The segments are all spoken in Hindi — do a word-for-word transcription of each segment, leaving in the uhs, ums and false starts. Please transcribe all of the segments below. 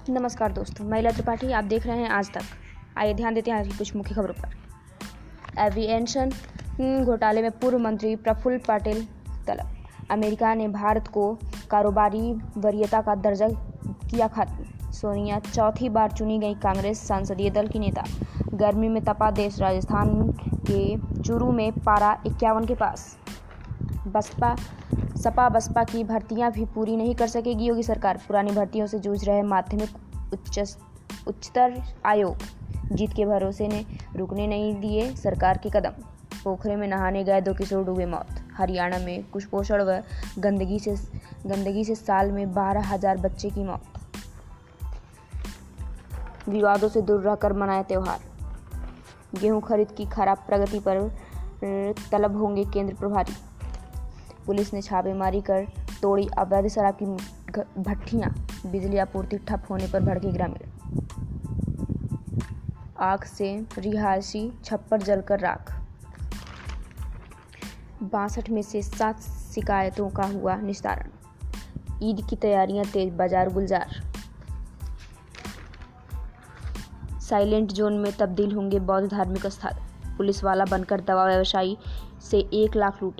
नमस्कार दोस्तों, मैं महिला त्रिपाठी। आप देख रहे हैं आज तक। आइए ध्यान देते हैं आज की कुछ मुख्य खबरों पर। एविएशन घोटाले में पूर्व मंत्री प्रफुल्ल पटेल तलब। अमेरिका ने भारत को कारोबारी वरीयता का दर्जा किया खत्म। सोनिया चौथी बार चुनी गई कांग्रेस संसदीय दल की नेता। गर्मी में तपा देश, राजस्थान के चूरू में पारा इक्यावन के पास। बसपा सपा बसपा की भर्तियां भी पूरी नहीं कर सकेगी योगी सरकार। पुरानी भर्तियों से जूझ रहे माध्यमिक उच्च उच्चतर आयोग। जीत के भरोसे ने रुकने नहीं दिए सरकार के कदम। पोखरे में नहाने गए दो किशोर डूबे मौत। हरियाणा में कुपोषण व गंदगी से गंदगी से साल में बारह हजार बच्चे की मौत। विवादों से दूर रहकर मनाया त्यौहार। गेहूं खरीद की खराब प्रगति पर तलब होंगे केंद्र प्रभारी। पुलिस ने छापेमारी कर तोड़ी अवैध शराब की भट्टियां। बिजली आपूर्ति ठप होने पर भड़के ग्रामीण। आग से रिहायशी छप्पर जलकर राख। बासठ में से सात शिकायतों का हुआ निस्तारण। ईद की तैयारियां तेज, बाजार गुलजार। साइलेंट जोन में तब्दील होंगे बौद्ध धार्मिक स्थल। पुलिस वाला बनकर दवा व्यवसायी से एक लाख लूटे।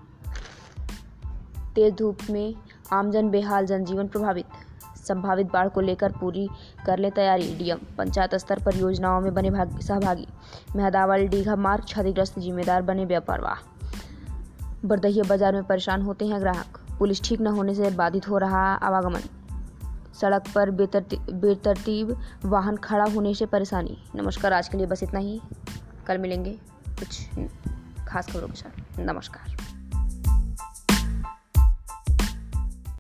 तेज धूप में आमजन बेहाल, जनजीवन प्रभावित। संभावित बाढ़ को लेकर पूरी कर ले तैयारी। डीएम पंचायत स्तर पर योजनाओं में बने सहभागी। मेहदावल डीघा मार्ग क्षतिग्रस्त, जिम्मेदार बने बेपरवाह। बरदहिया बाजार में परेशान होते हैं ग्राहक। पुलिस ठीक न होने से बाधित हो रहा आवागमन। सड़क पर बेतरतीब बेतरतीब वाहन खड़ा होने से परेशानी। नमस्कार, आज के लिए बस इतना ही। कल मिलेंगे कुछ खास खबरों के साथ। नमस्कार।